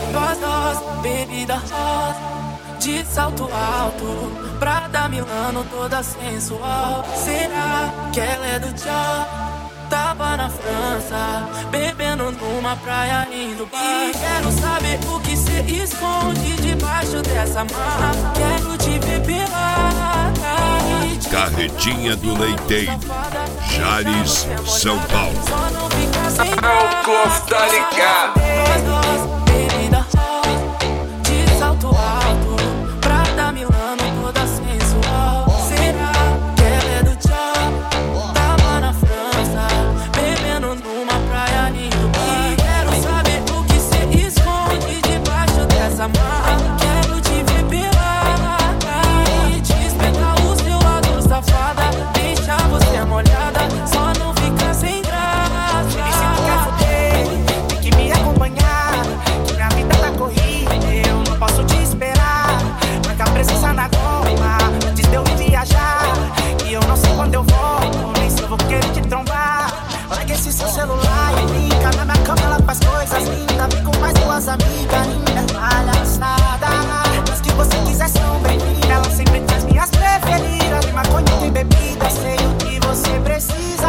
Nós, bebida rosa, de salto alto, Prada Milano toda sensual. Será que ela é do tchau? Tava na França, bebendo numa praia indo bar. E quero saber o que cê esconde debaixo dessa marra. Quero te beber lá. Carretinha do Leiteiro, Jales, São Paulo. Só não fica sem O povo tá ligado. Nós, bebida rosa, de salto alto, Prada Milano toda sensual. Será que ela é do tchau? Tava na França, bebendo numa praia indo bar. E quero saber o que cê esconde debaixo dessa marra. Quero te beber lá e te espetar o seu lado safada. Deixa você molhada, só não fica sem graça. Me sinto quer fuder, tem que me acompanhar, que minha vida tá corrida, eu não posso te esperar. Marca presença na goma, antes de eu ir viajar. E eu não sei quando eu volto, nem se eu vou querer te trombar. Larga esse seu celular e brinca, na minha cama ela faz coisas lindas. Vem com mais duas amigas lindas, palhaçada. Mas que você quiser são bem-vindas, ela sempre traz minhas preferidas. Tem maconha, tem bebida, sei o que você precisa.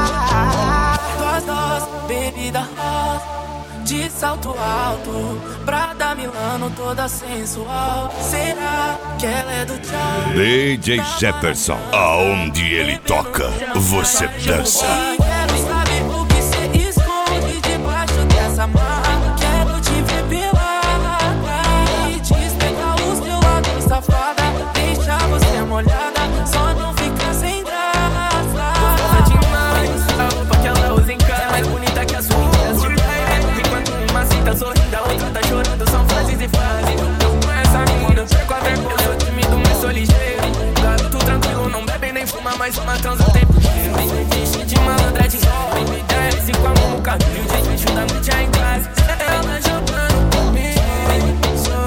Nós, bebida rosa, de salto alto, Prada Milano toda sensual. Será que ela é do tchau? DJ Jefferson, aonde ele toca, você dança. Quero saber o que cê esconde debaixo dessa marra. Quero te beber lá e te espetar o seu lado safada. Deixa você molhada, só não fica sem graça. Gostosa demais, a roupa que ela usa em casa é mais bonita que a sua. Enquanto uma cita sorrindo, a outra tá chorando, são frases e frases. Eu com essa mina, perco a vergonha, eu sou tímido, mas sou ligeiro. Garoto tranquilo, não bebe nem fuma, mas uma transa o tempo inteiro. Vixe de malandra de sol, me desce com a mão no cabelo. Desfecho da noite é em casa, ela jogando comigo.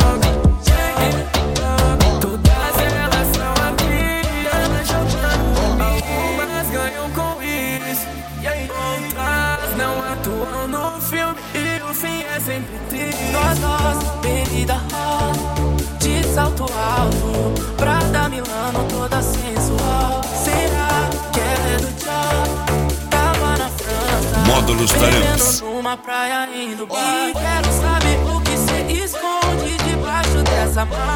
Joga, todas elas são aqui, ela jogando comigo. Algumas ganham com isso, e aí outras não atuam no filme. E o fim é sempre triste. Nós, bebida rosa, de salto alto, Prada Milano toda sensual. Será que ela é do tchau? Tava na França, Módulos Tarantes. bebendo numa praia indo bar. E quero saber o que cê esconde debaixo dessa marra.